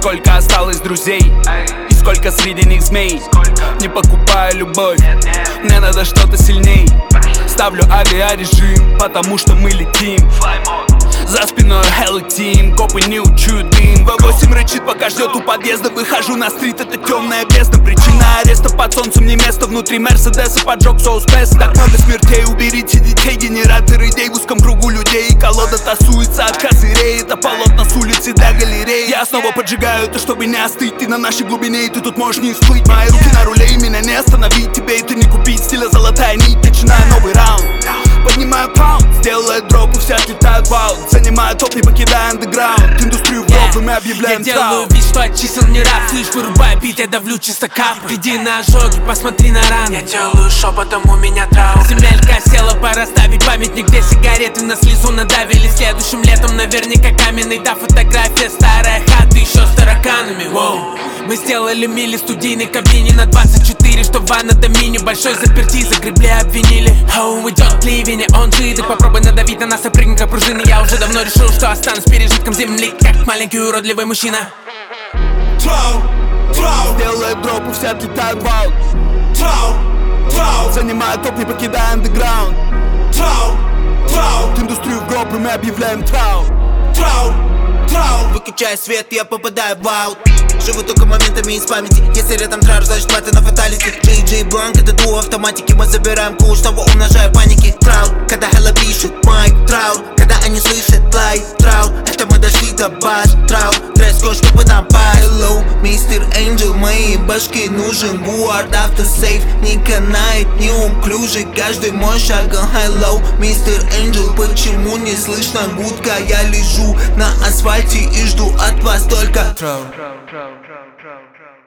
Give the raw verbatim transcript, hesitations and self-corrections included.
Сколько осталось друзей и сколько среди них змей. Не покупаю любовь, мне надо что-то сильней. Ставлю авиарежим, потому что мы летим. За спиной Hello Team, копы не учуют дым. вэ восемь рычит, пока ждет у подъезда. Выхожу на стрит, это темная бездна. Причина ареста, под солнцем не место. Внутри Мерседеса поджег соус пест. Так много смертей, уберите детей. Генератор идей в узком кругу людей. Колода тасуется от козырей. Это полотна с улицы до галерей. Я снова поджигаю это, чтобы не остыть. Ты на нашей глубине, и ты тут можешь не всплыть. Мои руки на руле, и меня не остановить. Тебе это не купить, стиля золотая нить. Начинаю новый раунд, поднимаю паунд, сделаю дроп, и все отлетают в аут. Занимаю топ, не покидая андеграунд. Индустрию в гроб, и мы объявляем Я траур. делаю вид, что от чисел не рад. Слышь, вырубай бит, я давлю чисто капы. Иди на ожоги, посмотри на раны. Я делаю шепотом, у меня траур. Земелька села, пора ставить памятник, где сигареты на слезу надавили. Следующим летом наверняка каменный. Да, фотография старая, хата еще с тараканами. Воу. Мы сделали мили студийной кабине на двадцать четыре, что ванна до мини. Большой заперти, загребли, обвинили. Оу, идет ливень, он жидок. Попробуй надавить на нас и прыгни как пружины. Я уже давно решил, что останусь пережитком земли, как маленький уродливый мужчина. Трау, трау, делаю дроп, и все отлетают в аут. Трау, трау, занимаю топ, не покидая андеграунд. Трау, трау, индустрию в гроб, и мы объявляем трау. Трау, трау, выключая свет, я попадаю в аут. Живу только моментами из памяти. Если рядом траур, значит хватит на фаталити. Джей Джей Бланк, это дуо автоматики. Мы забираем куш, снова умножая паники. Траур, когда Hello пишет майк. Траур, когда они слышат лайк. Траур, это мы дошли до баз. Траур, дресс-код, чтобы нам пасть. Hello, мистер Энджел, моей башке нужен гуард. Автосейф не канает, неуклюжий каждый мой шаг. Hello, мистер Энджел, почему не слышно гудка? Я лежу на асфальте и жду от вас только Траур, траур, траур, траур, траур.